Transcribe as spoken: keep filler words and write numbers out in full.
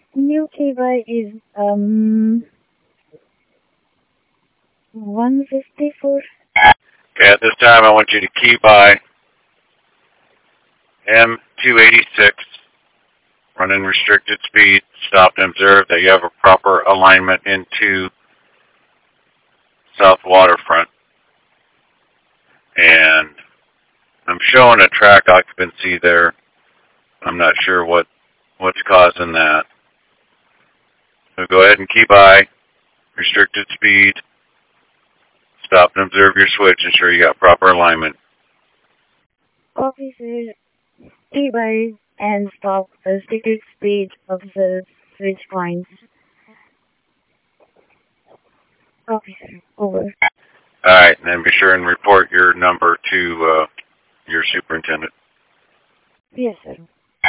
New key-by is, um, one fifty-four. Okay, at this time I want you to key by M two eighty-six, running restricted speed, stop and observe that you have a proper alignment into South Waterfront. And I'm showing a track occupancy there. I'm not sure what, what's causing that. So go ahead and key by, restricted speed, stop and observe your switch, ensure you got proper alignment. Officer, key-by and stop the restricted speed of the switch points. Officer, over. Alright, and then be sure and report your number to uh, your superintendent. Yes, sir.